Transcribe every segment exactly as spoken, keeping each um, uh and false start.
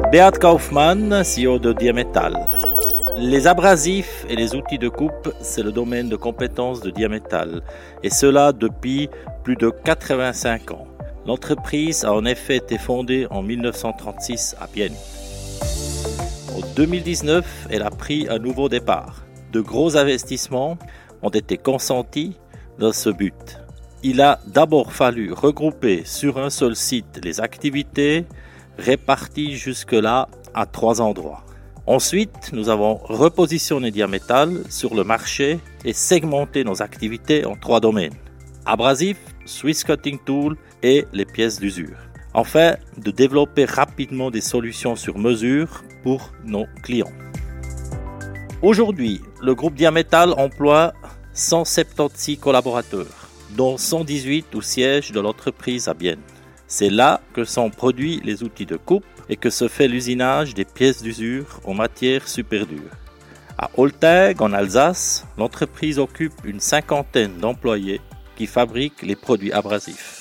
Beat Kaufmann, C E O de Diametal. Les abrasifs et les outils de coupe, c'est le domaine de compétences de Diametal, et cela depuis plus de quatre-vingt-cinq ans. L'entreprise a en effet été fondée en dix-neuf cent trente-six à Bienne. En deux mille dix-neuf, elle a pris un nouveau départ. De gros investissements ont été consentis dans ce but. Il a d'abord fallu regrouper sur un seul site les activités réparties jusque-là à trois endroits. Ensuite, nous avons repositionné Diametal sur le marché et segmenté nos activités en trois domaines: abrasifs, Swiss Cutting Tool et les pièces d'usure. Enfin, de développer rapidement des solutions sur mesure pour nos clients. Aujourd'hui, le groupe Diametal emploie cent soixante-seize collaborateurs, dont cent dix-huit au siège de l'entreprise à Bienne. C'est là que sont produits les outils de coupe et que se fait l'usinage des pièces d'usure en matière super dure. À Olteg, en Alsace, l'entreprise occupe une cinquantaine d'employés qui fabriquent les produits abrasifs.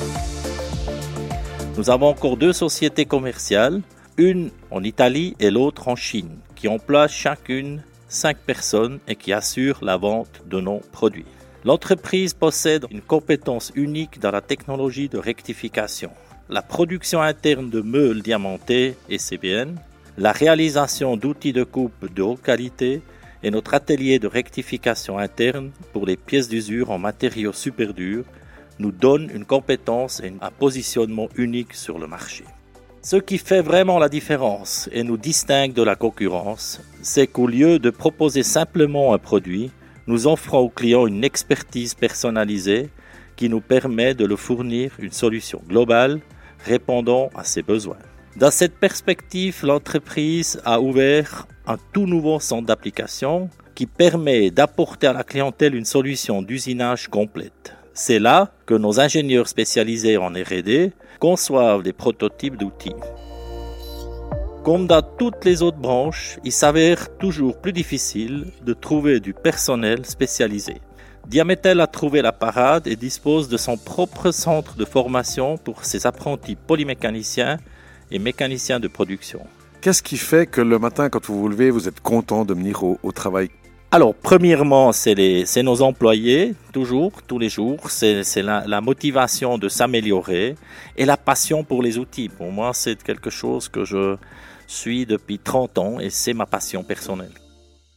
Nous avons encore deux sociétés commerciales, une en Italie et l'autre en Chine, qui emploient chacune cinq personnes et qui assurent la vente de nos produits. L'entreprise possède une compétence unique dans la technologie de rectification, la production interne de meules diamantés et C B N, la réalisation d'outils de coupe de haute qualité et notre atelier de rectification interne pour les pièces d'usure en matériaux super durs nous donne une compétence et un positionnement unique sur le marché. Ce qui fait vraiment la différence et nous distingue de la concurrence, c'est qu'au lieu de proposer simplement un produit, nous offrons aux clients une expertise personnalisée qui nous permet de leur fournir une solution globale répondant à ses besoins. Dans cette perspective, l'entreprise a ouvert un tout nouveau centre d'application qui permet d'apporter à la clientèle une solution d'usinage complète. C'est là que nos ingénieurs spécialisés en R et D conçoivent des prototypes d'outils. Comme dans toutes les autres branches, il s'avère toujours plus difficile de trouver du personnel spécialisé. Diametal a trouvé la parade et dispose de son propre centre de formation pour ses apprentis polymécaniciens et mécaniciens de production. Qu'est-ce qui fait que le matin, quand vous vous levez, vous êtes content de venir au, au travail ? Alors, premièrement, c'est, les, c'est nos employés, toujours, tous les jours. C'est, c'est la, la motivation de s'améliorer et la passion pour les outils. Pour moi, c'est quelque chose que je suis depuis trente ans et c'est ma passion personnelle.